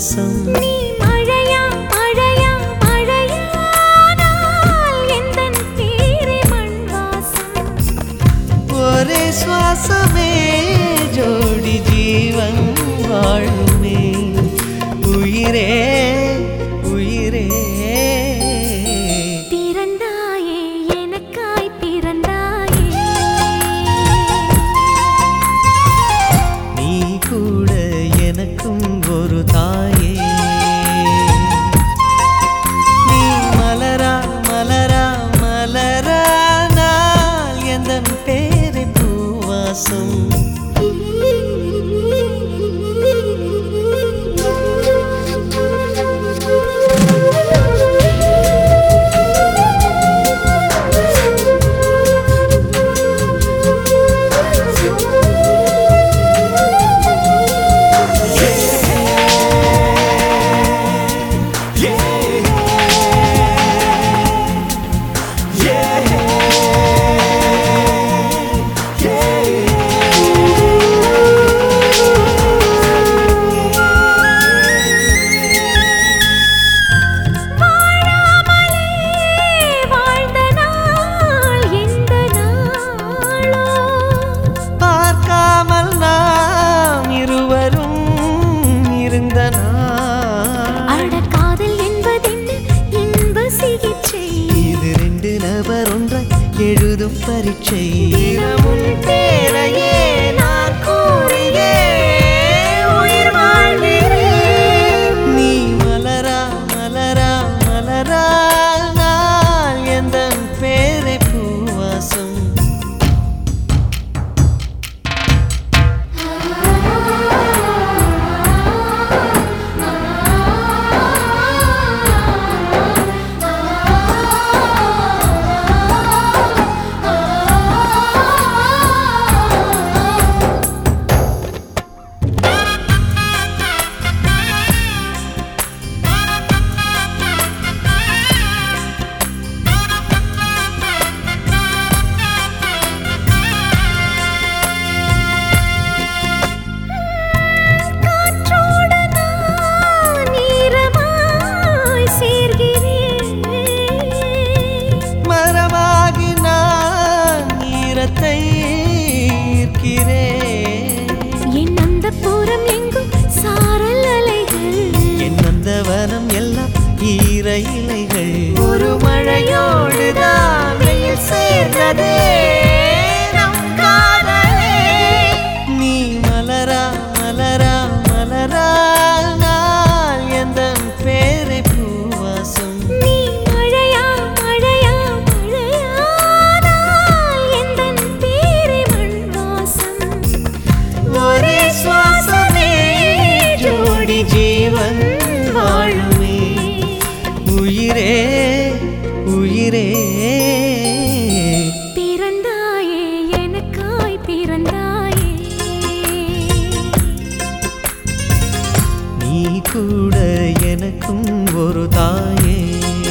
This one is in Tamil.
பூவாசம். நீ மழையா மழையா மழையானால் எந்தன் பேரே மண் வாசம். ஒரே சுவாசமே ஜோடி ஜீவன் வாழுமே. உயிரே உயிரே பிறந்தாயே எனக்காய் பிறந்தாயே. நீ கூட எனக்கும் ஒரு தாயே. நீ மலரா மலரா மலரானால் எந்தன் பேரை பூவாசம். எழுதும் பரீட்சை தினமும் பேரையே நான் கூறியே உயிர் வாழ்கிறேன். நீ மலரா மலரா மலரா நான் எந்தன் பேரை பூவாசம். என் அந்த புறம் எங்கும் சாரல் அலைகள், என் அந்த வனம் எல்லாம் ஈர இலைகள். ஒரு மழையோடுதான் வெயில் சேர்ந்ததே நம் காதலே. நீ மலரா மலரா மலரா நான் எந்தன் பேரை பூவாசம். நீ மழையா மழையா மழையானால் எந்தன் பேரே மண் வாசம். ஒரே சுவாசமே ஜோடி ஜீவன் வாழுமே. உயிரே உயிரே பிறந்தாயே எனக்காய் பிறந்தாயே. நீ கூட எனக்கும் ஒரு தாயே.